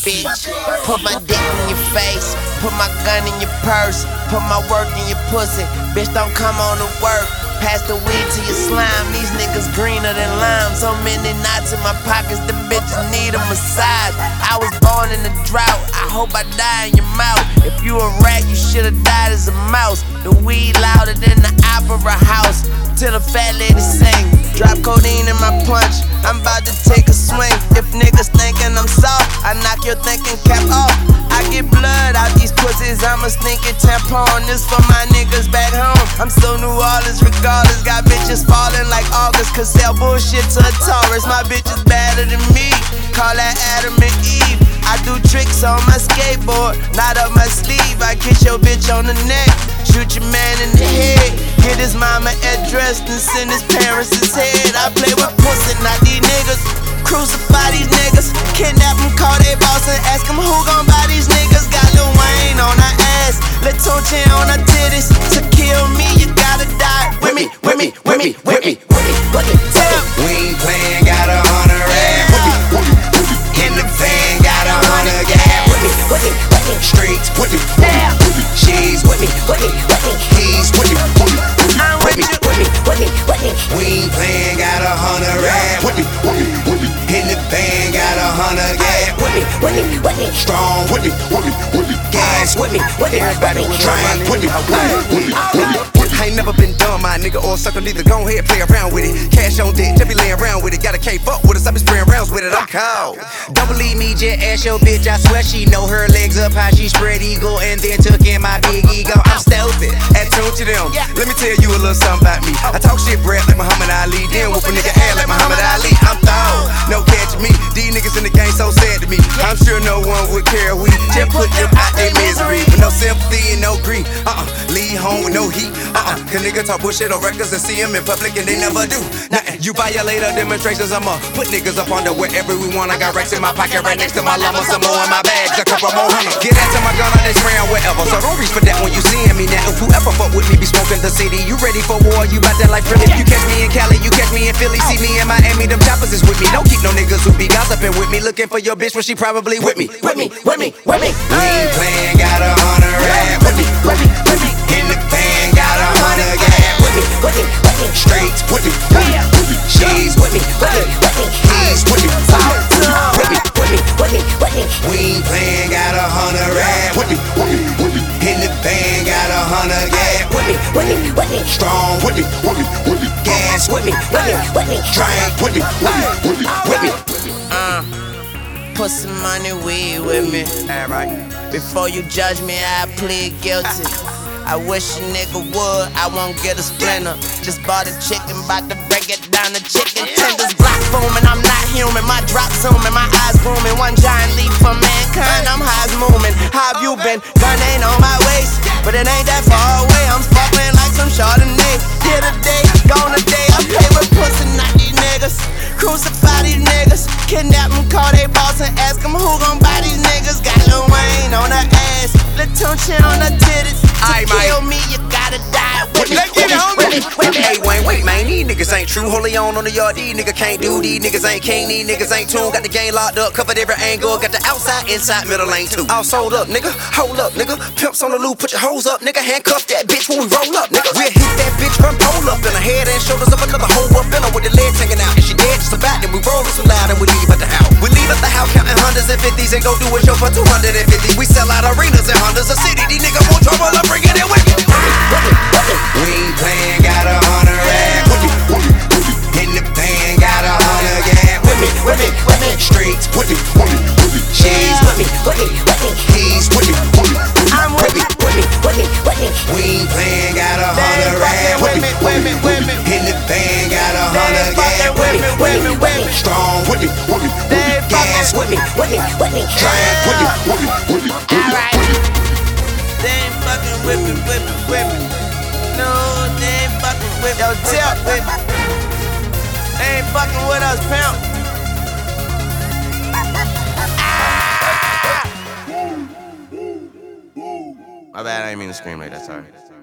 bitch. Put my dick in your face, put my gun in your purse, put my work in your pussy. Bitch, don't come on to work. Pass the weed to your slime. These niggas greener than lime. So many knots in my pockets, the bitches need a massage. I was born in a drought, I hope I die in your mouth. If you a rat, you should've died as a mouse. The weed louder than the opera house. Till the fat lady sing. Drop codeine in my punch, I'm about to take a swing. If niggas thinking I'm soft, I knock your thinking cap off. I get blood out these pussies, I'm a stinking tampon. This for my niggas back home. I'm so New Orleans regardless. Got bitches falling like August, could sell bullshit to a Taurus. My bitch is better than me, call that Adam and Eve. I do tricks on my skateboard, not up my sleeve. I kiss your bitch on the neck, shoot your man in the head, get his mama address and send his parents his head. I play with pussy, not these niggas. Crucify these niggas, kidnap them, call they boss and ask them who gon' buy these niggas. Got Lil Wayne on her ass, Lil Tunechi on her titties. To kill me, you gotta die with me, with me, with me, with me, with me, with me. We ain't playing, got 100 rap. In the van, got 100 gas. Streets with me, she's with me, he's with me, with me. We ain't playing, got 100 rap. In the van, got 100 gas. Strong with me, gas with me. Everybody trying with me. I ain't never been dumb, my nigga, or sucker neither. Go ahead, play around with it. Cash on deck, just be laying around with it. Got a K fuck with us, I be spraying rounds with it. I'm cold. Don't believe me, just ask your bitch. I swear she know her legs up how she spread eagle and then took in my big ego. I'm stupid, attitude to them. Let me tell you a little something about me. I talk shit breath like Muhammad Ali, then whoop a nigga ass like Muhammad Ali. I'm thawed, no catching me. These niggas in the game so sad to me. I'm sure no one would care. We just put them out their misery with no sympathy and no grief. Leave home with no heat. Cause niggas talk bullshit on records and see them in public and they never do nothing. You violate our demonstrations, I'ma put niggas up under wherever we want. I got racks in my pocket right next to my llama, some more in my bags, a couple more hundred. Get that to my gun, I just spraying wherever. So don't reach for that when you seeing me now. If whoever fuck with me be smoking the city, you ready for war, you bout that like Philly. You catch me in Cali, you catch me in Philly. See me in Miami, them choppers is with me. Don't keep no niggas who be gossiping with me, looking for your bitch when she probably with me. With me, with me, with me. We ain't playing, got 100 rap. With me, with me, with me. In the van, got 100 gas. With me, straight with me, she's with me, he's with me, with me. We ain't playing, got 100 rap. With me, in the van, got 100 gas. With me, strong with me, gas with me, drink with me, with me. Put some money, weed with me. Alright. Before you judge me, I plead guilty. I wish a nigga would, I won't get a splinter. Just bought a chicken, bout to break it down to chicken tenders. Block booming, I'm not human. My drop zooming, my eyes booming. One giant leap for mankind, I'm high as moving. How have you been? Gun ain't on my waist, but it ain't that far away. I'm sparkling like some Chardonnay. Here today, gone today. I play with pussy, not these niggas. Crucify these niggas, kidnap them, call they boss and ask them who gon' buy these niggas. Got Lil Wayne on her ass, Lil Tunechi on her titties. To kill me, you gotta die with me. Hey Wayne, wait man, these niggas ain't true. Holy on the yard, these niggas can't do. These niggas ain't king, these niggas ain't tuned. Got the game locked up, covered every angle. Got the outside, inside, middle lane too. All sold up, nigga, hold up, nigga. Pimps on the loop, put your hoes up, nigga. Handcuff that bitch when we roll up, nigga. We'll hit that bitch from pole up in her head and shoulders of another hoe up in her with the legs hanging out. And she dead just about, then we roll it so loud and we leave at the house. We leave at the house counting hundreds and fifties and go do a show for 250. We sell out arenas and Hondas a city. These niggas want trouble, I'm bringing it with me. We ain't playing, got 100 rap. In the van, got 100 gas. With me, streets with me, she's with me, he's with me, I'm with me. We ain't playing, got 100 rap. In the van, got 100 gas. Strong with me, gas with me, giant with me. Alright. They ain't fucking with me. No, they ain't fucking with me. Yo, tip with me. They ain't fucking with us, pimp. My bad, I didn't mean to scream like that, sorry.